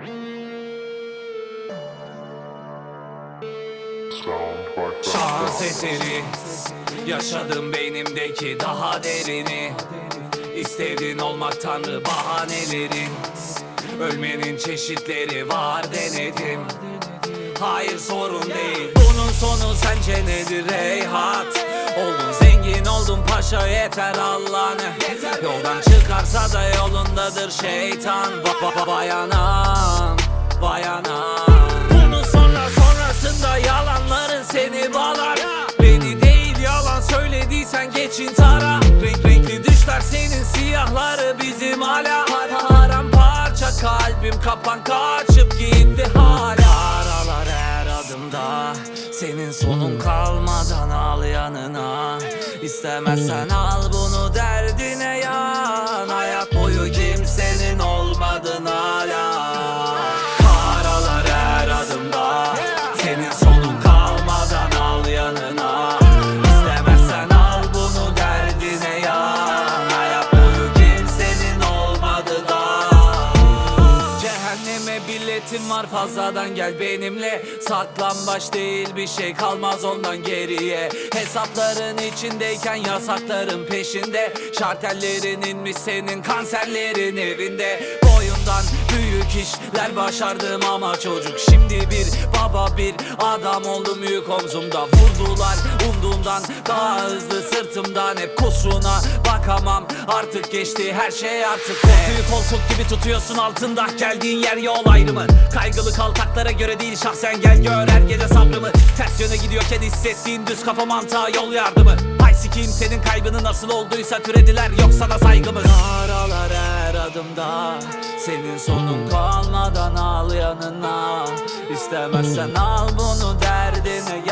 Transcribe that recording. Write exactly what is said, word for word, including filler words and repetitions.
Şans eseri yaşadım beynimdeki daha derini. İstedin olmak tanrı bahanelerin. Ölmenin çeşitleri var denedim. Hayır sorun değil, bunun sonu sence nedir Reyhat? Oldun zengin oldun paşa, yeter Allah'ını. Yoldan çıkarsa da yolundadır şeytan. Va va vay anam, vay anam. Bunun sonra sonrasında yalanların seni bağlar. Beni değil yalan söylediysen geçin tara. Renk renkli düşler senin, siyahları bizim hala. Paramparça kalbim kapan kaçıp gitti hala. Aralar her adımda, senin sonun kalmadan al yanına. İstemezsen al bunu derdine yan. Hayat boyu kimsenin olmadın hala. Karalar her adımda, senin sonun kalmadan al yanına. İstemezsen al bunu derdine yan. Hayat boyu kimsenin olmadı da. Cehenneme biletim var fazladan, gel benimle. Saklambaç değil bir şey kalmaz ondan geriye. Hesapların içindeyken yasakların peşinde. Şartellerin inmiş senin, kanserlerin evinde. Boyundan büyük işler başardım ama çocuk. Şimdi bir baba bir adam oldum, yük omzumda. Vurdular umduğumdan daha hızlı sırtımdan. Hep kusuruna bakamam artık, geçti her şey artık. Koltuğu koltuk gibi tutuyorsun altında, geldiğin yer yol ayrımı. Kaygılı kaltaklara göre değil şahsen gel gör her gece sabrımı. Ters yöne gidiyorken hissettiğin düz kafa mantığa yol yardımı. Hay sikiyim senin kaybını, nasıl olduysa türediler, yok sana saygımız. Aralar her adımda, senin sonun kalmadan al yanına. İstemezsen al bunu derdine